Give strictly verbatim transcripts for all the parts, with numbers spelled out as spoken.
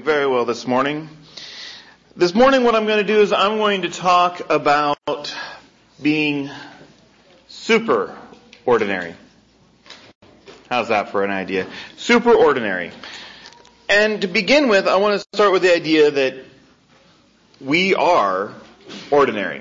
very well this morning. This morning what I'm going to do is I'm going to talk about being super ordinary. How's that for an idea? Super ordinary. And to begin with, I want to start with the idea that we are ordinary.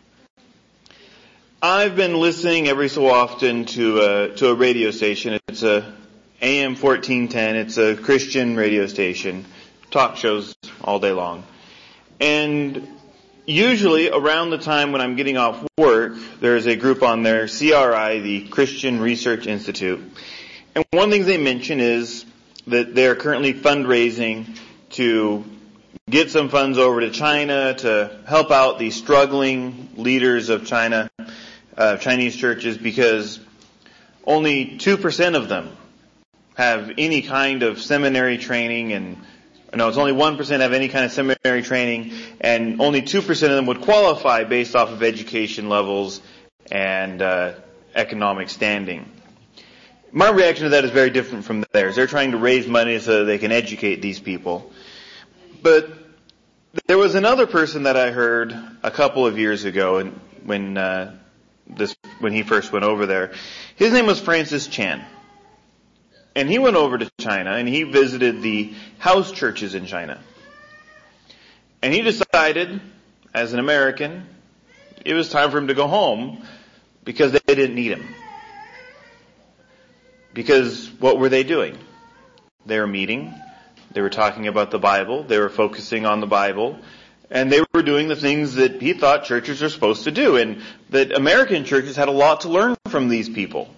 I've been listening every so often to a, to a radio station. It's a A M fourteen ten. It's a Christian radio station. Talk shows all day long. And usually around the time when I'm getting off work, there's a group on there, C R I, the Christian Research Institute. And one of the things they mention is that they're currently fundraising to get some funds over to China to help out the struggling leaders of China, uh, Chinese churches, because only two percent of them have any kind of seminary training, and no, it's only one percent have any kind of seminary training, and only two percent of them would qualify based off of education levels and uh, economic standing. My reaction to that is very different from theirs. They're trying to raise money so that they can educate these people. But there was another person that I heard a couple of years ago, and when uh, this when he first went over there. His name was Francis Chan. And he went over to China and he visited the house churches in China. And he decided, as an American, it was time for him to go home because they didn't need him. Because what were they doing? They were meeting, they were talking about the Bible, they were focusing on the Bible, and they were doing the things that he thought churches are supposed to do, and that American churches had a lot to learn from these people.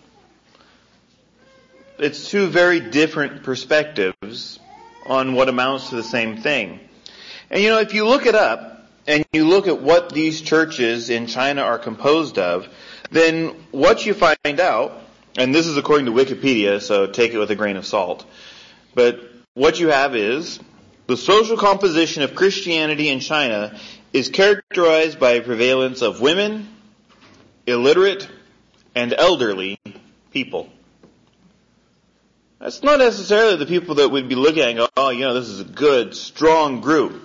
It's two very different perspectives on what amounts to the same thing. And you know, if you look it up, and you look at what these churches in China are composed of, then what you find out, and this is according to Wikipedia, so take it with a grain of salt, but what you have is, the social composition of Christianity in China is characterized by a prevalence of women, illiterate, and elderly people. That's not necessarily the people that would be looking at and go, oh, you know, this is a good, strong group.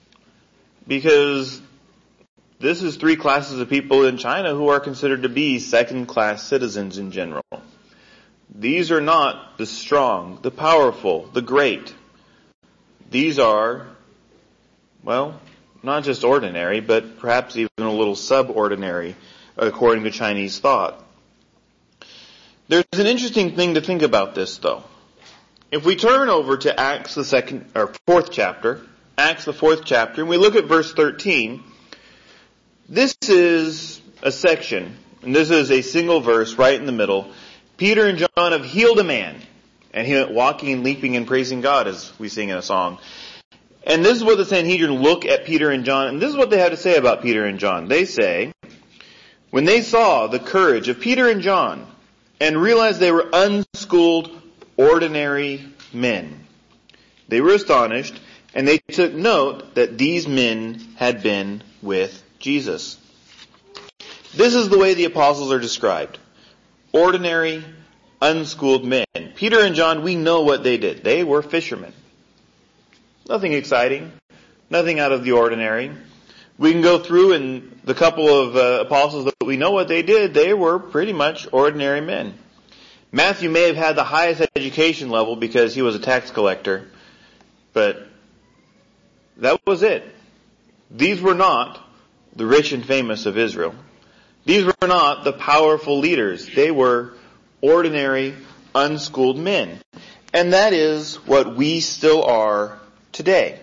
Because this is three classes of people in China who are considered to be second-class citizens in general. These are not the strong, the powerful, the great. These are, well, not just ordinary, but perhaps even a little subordinary, according to Chinese thought. There's an interesting thing to think about this, though. If we turn over to Acts, the second or fourth chapter, Acts, the fourth chapter, and we look at verse thirteen, this is a section, and this is a single verse right in the middle. Peter and John have healed a man, and he went walking and leaping and praising God, as we sing in a song. And this is what the Sanhedrin look at Peter and John, and this is what they have to say about Peter and John. They say, when they saw the courage of Peter and John, and realized they were unschooled, ordinary men, they were astonished, and they took note that these men had been with Jesus. This is the way the apostles are described. Ordinary, unschooled men. Peter and John, we know what they did. They were fishermen. Nothing exciting. Nothing out of the ordinary. We can go through, and the couple of uh, apostles that we know what they did, they were pretty much ordinary men. Matthew may have had the highest education level because he was a tax collector, but that was it. These were not the rich and famous of Israel. These were not the powerful leaders. They were ordinary, unschooled men. And that is what we still are today.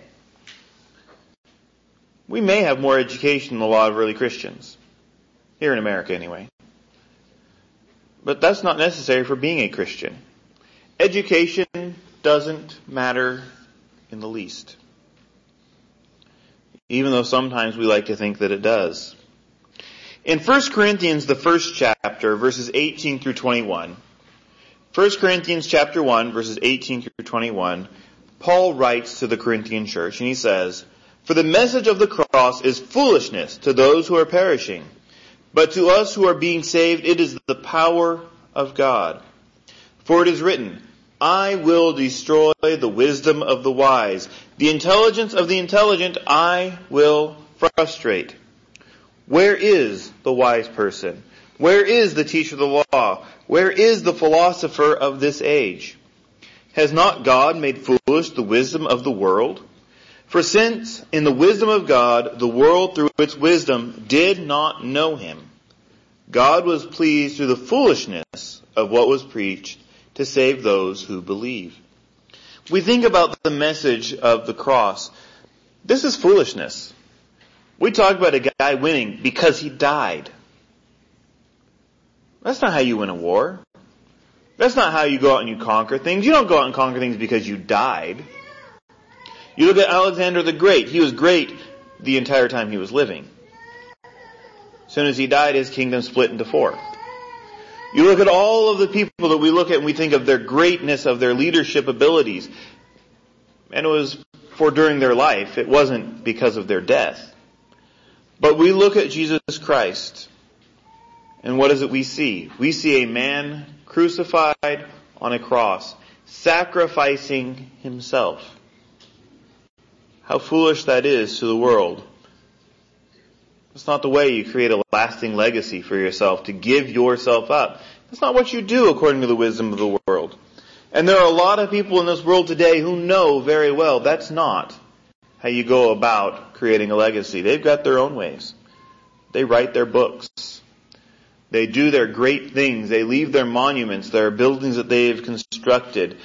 We may have more education than a lot of early Christians. Here in America, anyway. But that's not necessary for being a Christian. Education doesn't matter in the least. Even though sometimes we like to think that it does. In First Corinthians, the first chapter, verses eighteen through twenty-one, First Corinthians chapter one, verses eighteen through twenty-one, Paul writes to the Corinthian church, and he says, "For the message of the cross is foolishness to those who are perishing, but to us who are being saved it is the power of God. For it is written, I will destroy the wisdom of the wise, The intelligence of the intelligent I will frustrate. Where is the wise person? Where is the teacher of the law? Where is the philosopher of this age? Has not God made foolish the wisdom of the world? For since in the wisdom of God, the world through its wisdom did not know him, God was pleased through the foolishness of what was preached to save those who believe. We think about the message of the cross. This is foolishness. We talk about a guy winning because he died. That's not how you win a war. That's not how you go out and you conquer things. You don't go out and conquer things because you died. You look at Alexander the Great. He was great the entire time he was living. As soon as he died, his kingdom split into four. You look at all of the people that we look at and we think of their greatness, of their leadership abilities. And it was for during their life. It wasn't because of their death. But we look at Jesus Christ, and what is it we see? We see a man crucified on a cross, sacrificing himself. How foolish that is to the world. It's not the way you create a lasting legacy for yourself, to give yourself up. That's not what you do according to the wisdom of the world. And there are a lot of people in this world today who know very well that's not how you go about creating a legacy. They've got their own ways. They write their books. They do their great things. They leave their monuments, their buildings that they've constructed.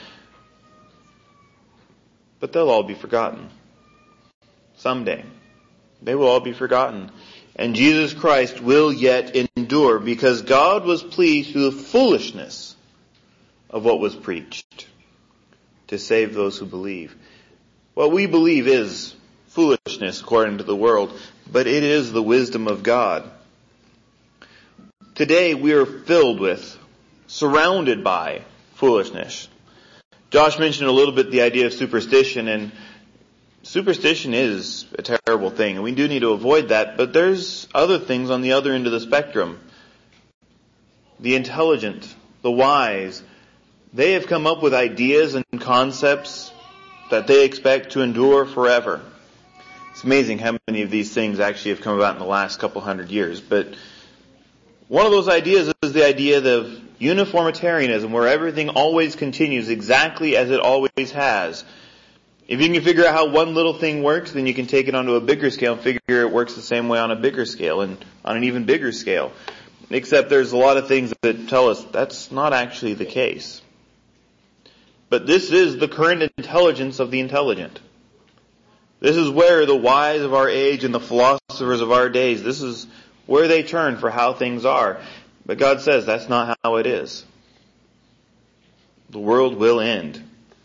But they'll all be forgotten. Someday. They will all be forgotten. And Jesus Christ will yet endure, because God was pleased through the foolishness of what was preached to save those who believe. What we believe is foolishness according to the world, but it is the wisdom of God. Today we are filled with, surrounded by foolishness. Josh mentioned a little bit the idea of superstition, and superstition is a terrible thing, and we do need to avoid that, but there's other things on the other end of the spectrum. The intelligent, the wise, they have come up with ideas and concepts that they expect to endure forever. It's amazing how many of these things actually have come about in the last couple hundred years, but one of those ideas is the idea of uniformitarianism, where everything always continues exactly as it always has. If you can figure out how one little thing works, then you can take it onto a bigger scale and figure it works the same way on a bigger scale and on an even bigger scale. Except there's a lot of things that tell us that's not actually the case. But this is the current intelligence of the intelligent. This is where the wise of our age and the philosophers of our days, this is where they turn for how things are. But God says that's not how it is. The world will end.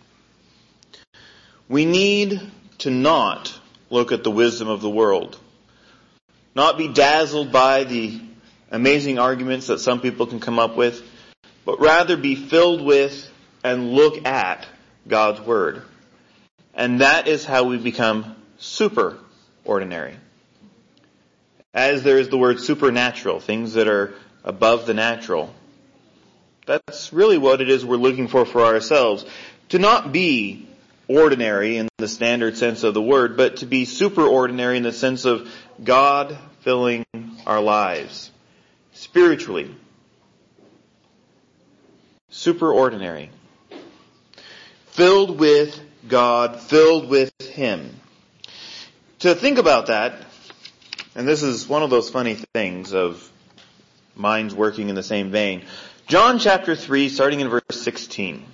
We need to not look at the wisdom of the world. Not be dazzled by the amazing arguments that some people can come up with, but rather be filled with and look at God's Word. And that is how we become super ordinary. As there is the word supernatural, things that are above the natural. That's really what it is we're looking for for ourselves. To not be ordinary in the standard sense of the word, but to be superordinary in the sense of God filling our lives. Spiritually. Superordinary. Filled with God, filled with Him. To think about that, and this is one of those funny things of minds working in the same vein. John chapter three, starting in verse sixteen.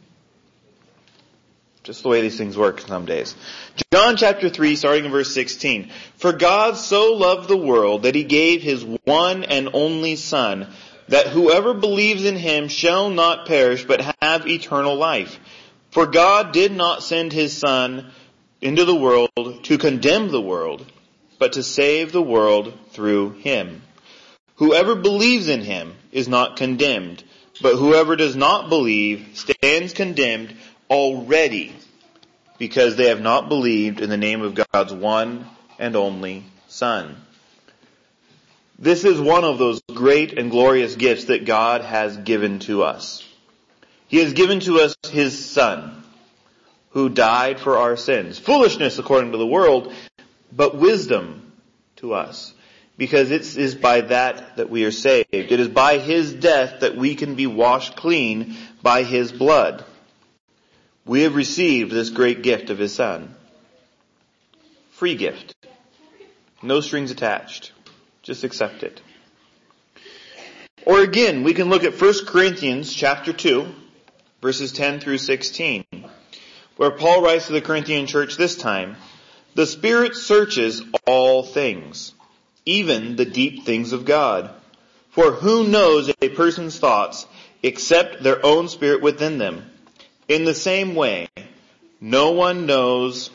Just the way these things work some days. John chapter three, starting in verse sixteen. For God so loved the world that He gave His one and only Son, that whoever believes in Him shall not perish but have eternal life. For God did not send His Son into the world to condemn the world, but to save the world through Him. Whoever believes in Him is not condemned, but whoever does not believe stands condemned already, because they have not believed in the name of God's one and only Son. This is one of those great and glorious gifts that God has given to us. He has given to us His Son, who died for our sins. Foolishness according to the world, but wisdom to us. Because it is by that that we are saved. It is by His death that we can be washed clean by His blood. We have received this great gift of His Son. Free gift. No strings attached. Just accept it. Or again, we can look at First Corinthians chapter two, verses ten through sixteen, where Paul writes to the Corinthian church this time, "The Spirit searches all things, even the deep things of God. For who knows a person's thoughts except their own spirit within them? In the same way, no one knows..."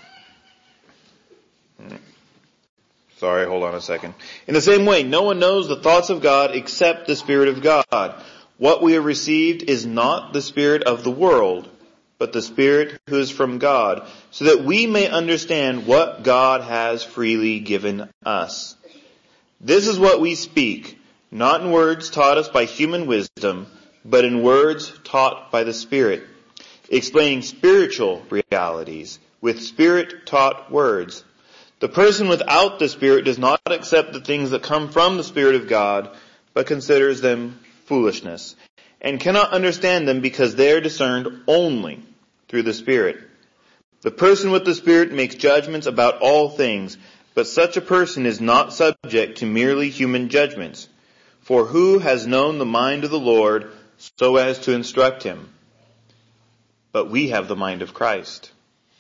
Sorry, hold on a second. "In the same way, no one knows the thoughts of God except the Spirit of God. What we have received is not the spirit of the world, but the Spirit who is from God, so that we may understand what God has freely given us. This is what we speak, not in words taught us by human wisdom, but in words taught by the Spirit, explaining spiritual realities with Spirit-taught words. The person without the Spirit does not accept the things that come from the Spirit of God, but considers them foolishness, and cannot understand them because they are discerned only through the Spirit. The person with the Spirit makes judgments about all things, but such a person is not subject to merely human judgments. For who has known the mind of the Lord so as to instruct him? But we have the mind of Christ."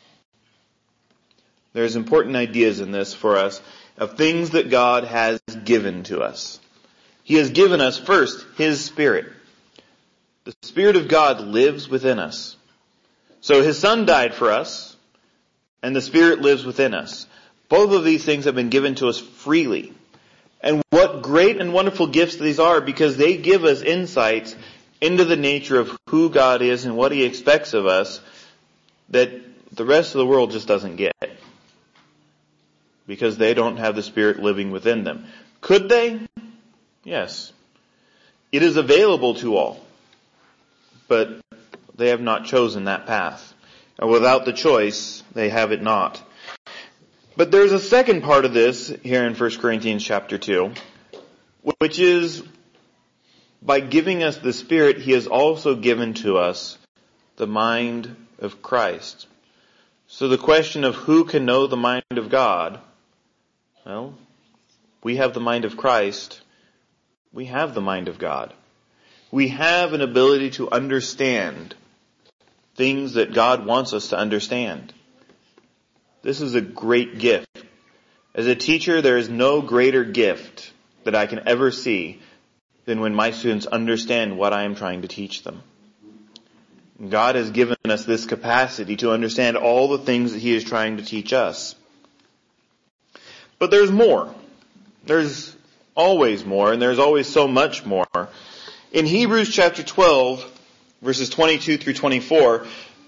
There's important ideas in this for us of things that God has given to us. He has given us first His Spirit. The Spirit of God lives within us. So His Son died for us, and the Spirit lives within us. Both of these things have been given to us freely. And what great and wonderful gifts these are, because they give us insights into the nature of who God is and what He expects of us that the rest of the world just doesn't get. Because they don't have the Spirit living within them. Could they? Yes. It is available to all. But they have not chosen that path. And without the choice, they have it not. But there's a second part of this here in First Corinthians chapter two, which is by giving us the Spirit, He has also given to us the mind of Christ. So the question of who can know the mind of God, well, we have the mind of Christ. We have the mind of God. We have an ability to understand things that God wants us to understand. This is a great gift. As a teacher, there is no greater gift that I can ever see than when my students understand what I am trying to teach them. God has given us this capacity to understand all the things that He is trying to teach us. But there's more. There's always more, and there's always so much more. In Hebrews chapter twelve, verses twenty-two through twenty-four,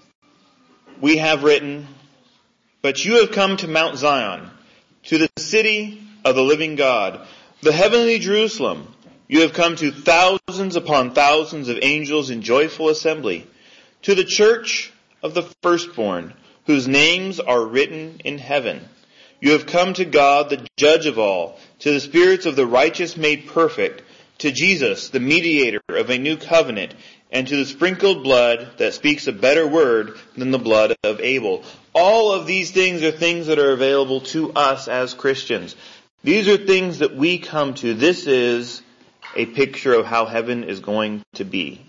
we have written, "But you have come to Mount Zion, to the city of the living God, the heavenly Jerusalem. You have come to thousands upon thousands of angels in joyful assembly, to the church of the firstborn, whose names are written in heaven. You have come to God, the judge of all, to the spirits of the righteous made perfect, to Jesus, the mediator of a new covenant, and to the sprinkled blood that speaks a better word than the blood of Abel." All of these things are things that are available to us as Christians. These are things that we come to. This is a picture of how heaven is going to be.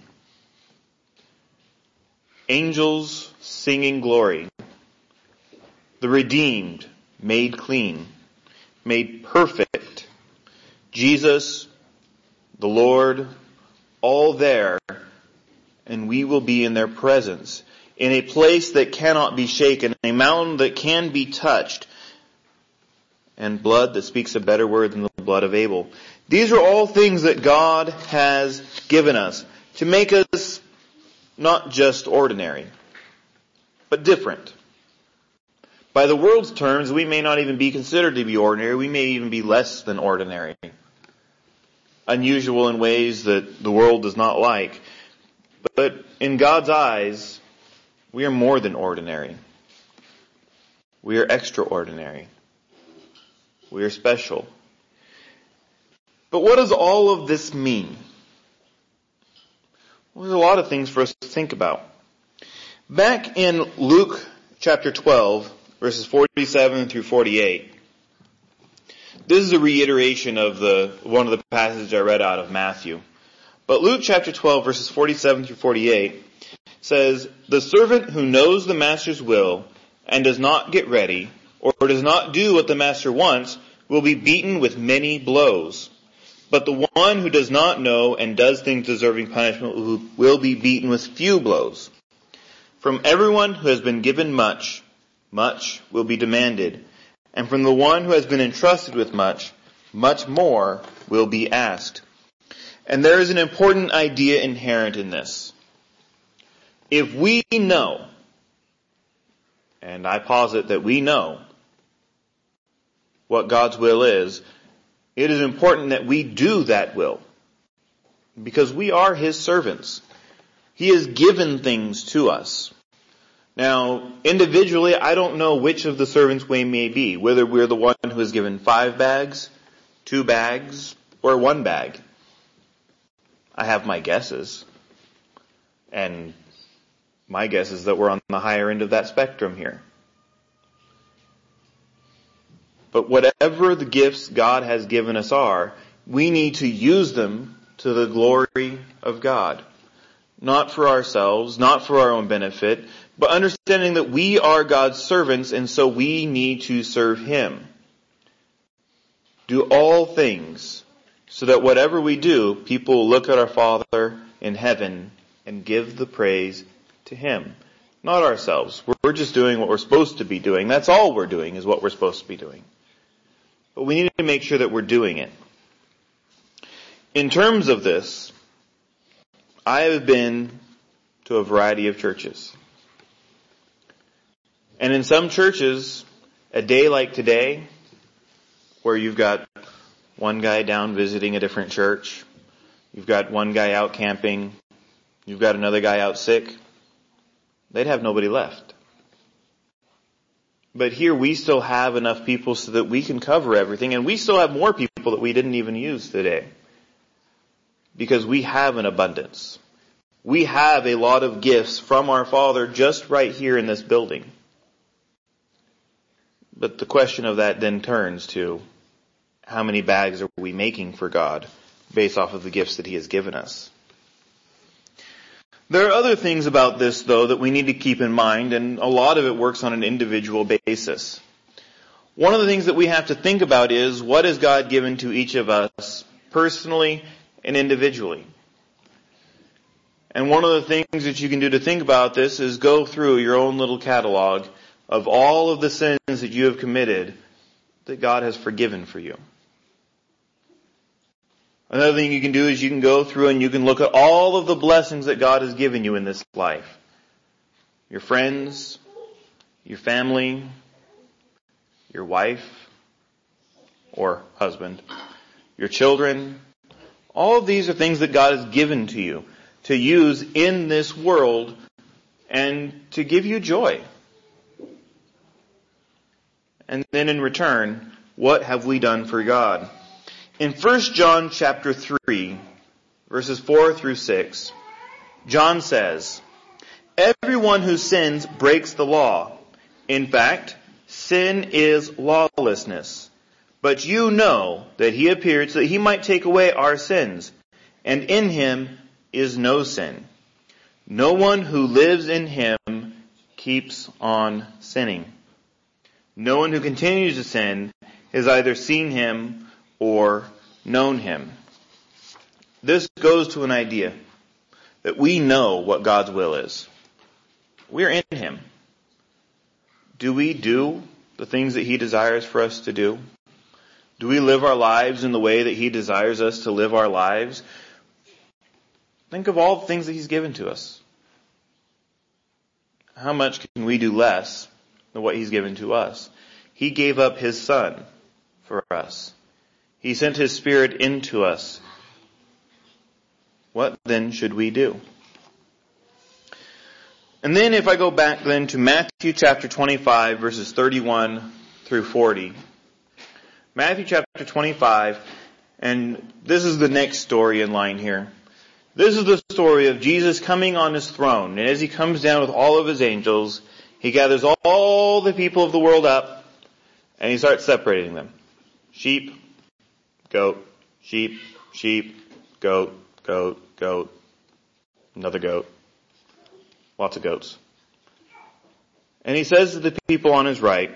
Angels singing glory. The redeemed made clean, made perfect. Jesus, the Lord, all there, and we will be in their presence, in a place that cannot be shaken, a mountain that can be touched, and blood that speaks a better word than the blood of Abel. These are all things that God has given us to make us not just ordinary, but different. By the world's terms, we may not even be considered to be ordinary. We may even be less than ordinary. Unusual in ways that the world does not like. But in God's eyes, We are more than ordinary. We are extraordinary. We are special. But what does all of this mean? Well, there's a lot of things for us to think about. Back in Luke chapter twelve, verses forty-seven through forty-eight, this is a reiteration of the one of the passages I read out of Matthew. But Luke chapter twelve, verses forty-seven through forty-eight says, "The servant who knows the master's will and does not get ready, or does not do what the master wants, will be beaten with many blows. But the one who does not know and does things deserving punishment will be beaten with few blows. From everyone who has been given much, much will be demanded. And from the one who has been entrusted with much, much more will be asked." And there is an important idea inherent in this. If we know, and I posit that we know, what God's will is, it is important that we do that will. Because we are His servants. He has given things to us. Now, individually, I don't know which of the servants we may be. Whether we're the one who is given five bags, two bags, or one bag. I have my guesses. And my guess is that we're on the higher end of that spectrum here. But whatever the gifts God has given us are, we need to use them to the glory of God. Not for ourselves, not for our own benefit, but understanding that we are God's servants and so we need to serve Him. Do all things so that whatever we do, people will look at our Father in heaven and give the praise to Him. Not ourselves. We're just doing what we're supposed to be doing. That's all we're doing is what we're supposed to be doing. But we need to make sure that we're doing it. In terms of this, I have been to a variety of churches. And in some churches, a day like today, where you've got one guy down visiting a different church, you've got one guy out camping, you've got another guy out sick, they'd have nobody left. But here we still have enough people so that we can cover everything, and we still have more people that we didn't even use today. Because we have an abundance. We have a lot of gifts from our Father just right here in this building. But the question of that then turns to, how many bags are we making for God based off of the gifts that He has given us? There are other things about this, though, that we need to keep in mind, and a lot of it works on an individual basis. One of the things that we have to think about is, what has God given to each of us personally and individually? And one of the things that you can do to think about this is go through your own little catalog of all of the sins that you have committed that God has forgiven for you. Another thing you can do is you can go through and you can look at all of the blessings that God has given you in this life. Your friends, your family, your wife or husband, your children. All of these are things that God has given to you to use in this world and to give you joy. And then in return, what have we done for God? In First John chapter three, verses four through six, John says, "Everyone who sins breaks the law. In fact, sin is lawlessness. But you know that He appeared so that He might take away our sins, and in Him is no sin. No one who lives in Him keeps on sinning. No one who continues to sin has either seen Him or known Him." This goes to an idea that we know what God's will is. We're in Him. Do we do the things that He desires for us to do? Do we live our lives in the way that He desires us to live our lives? Think of all the things that He's given to us. How much can we do less than what He's given to us? He gave up His Son for us. He sent His Spirit into us. What then should we do? And then if I go back then to Matthew chapter twenty-five, verses thirty-one through forty. Matthew chapter twenty-five, and this is the next story in line here. This is the story of Jesus coming on his throne. And as he comes down with all of his angels, he gathers all the people of the world up, and he starts separating them. Sheep, goat, sheep, sheep, goat, goat, goat, another goat. Lots of goats. And he says to the people on his right,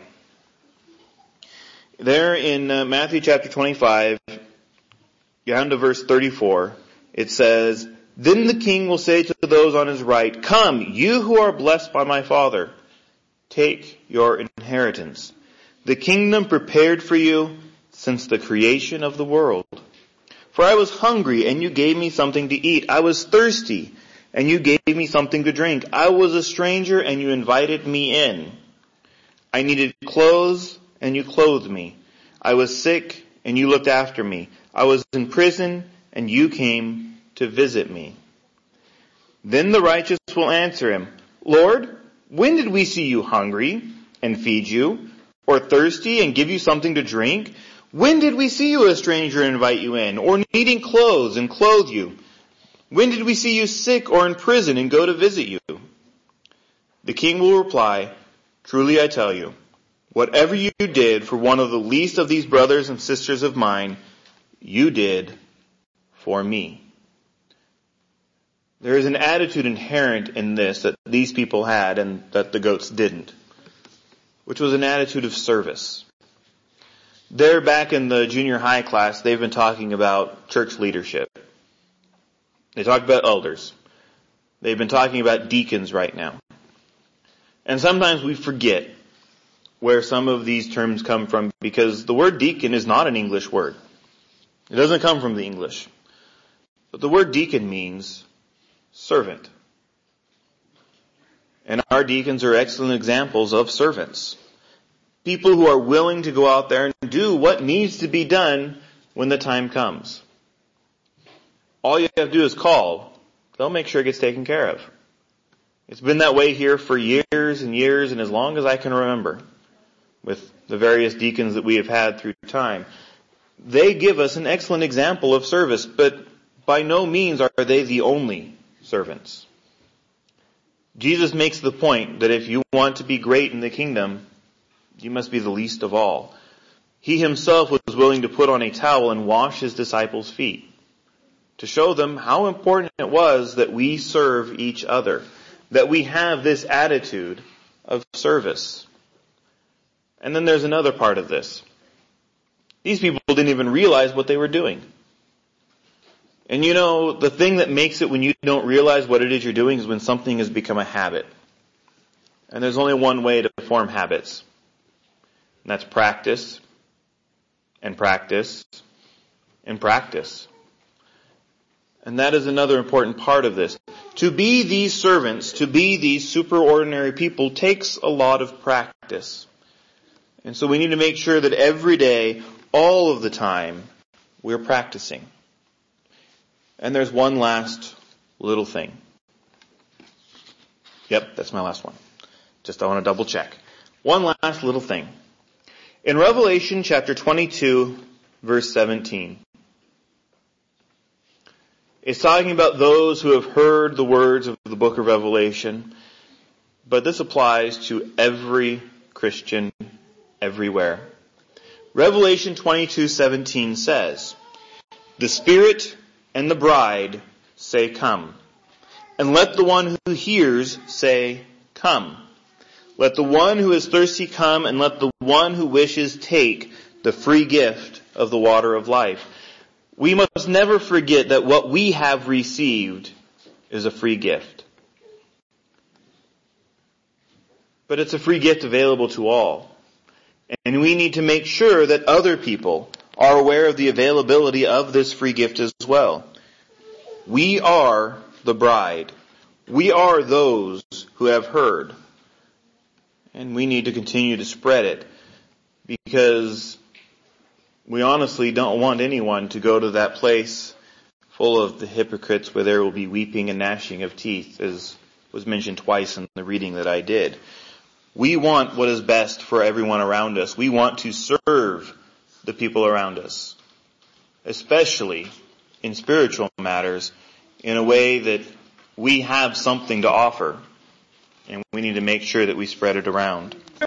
there in uh, Matthew chapter twenty-five, down to verse thirty-four, it says, "Then the king will say to those on his right, 'Come, you who are blessed by my Father, take your inheritance, the kingdom prepared for you since the creation of the world. For I was hungry, and you gave me something to eat. I was thirsty, and you gave me something to drink. I was a stranger, and you invited me in. I needed clothes, and you clothed me. I was sick, and you looked after me. I was in prison, and you came to visit me.' Then the righteous will answer him, 'Lord, when did we see you hungry and feed you, or thirsty and give you something to drink? When did we see you a stranger and invite you in, or needing clothes and clothe you? When did we see you sick or in prison and go to visit you?' The king will reply, 'Truly I tell you, whatever you did for one of the least of these brothers and sisters of mine, you did for me.'" There is an attitude inherent in this that these people had and that the goats didn't, which was an attitude of service. There back in the junior high class, they've been talking about church leadership. They talked about elders. They've been talking about deacons right now. And sometimes we forget where some of these terms come from because the word deacon is not an English word. It doesn't come from the English. But the word deacon means servant. And our deacons are excellent examples of servants. People who are willing to go out there and do what needs to be done when the time comes. All you have to do is call. They'll make sure it gets taken care of. It's been that way here for years and years and as long as I can remember with the various deacons that we have had through time. They give us an excellent example of service, but by no means are they the only servants. Jesus makes the point that if you want to be great in the kingdom, you must be the least of all. He himself was willing to put on a towel and wash his disciples' feet to show them how important it was that we serve each other, that we have this attitude of service. And then there's another part of this. These people didn't even realize what they were doing. And you know, the thing that makes it when you don't realize what it is you're doing is when something has become a habit. And there's only one way to form habits. And that's practice, and practice, and practice. And that is another important part of this. To be these servants, to be these superordinary people takes a lot of practice. And so we need to make sure that every day, all of the time, we're practicing. And there's one last little thing. Yep, that's my last one. Just I want to double check. One last little thing. In Revelation chapter twenty-two, verse seventeen, it's talking about those who have heard the words of the book of Revelation, but this applies to every Christian everywhere. Revelation twenty-two seventeen says, "The Spirit and the bride say, 'Come.' And let the one who hears say, 'Come.' Let the one who is thirsty come, and let the one who wishes take the free gift of the water of life." We must never forget that what we have received is a free gift. But it's a free gift available to all. And we need to make sure that other people are aware of the availability of this free gift as well. We are the bride. We are those who have heard. And we need to continue to spread it because we honestly don't want anyone to go to that place full of the hypocrites where there will be weeping and gnashing of teeth, as was mentioned twice in the reading that I did. We want what is best for everyone around us. We want to serve the people around us, especially in spiritual matters, in a way that we have something to offer, and we need to make sure that we spread it around.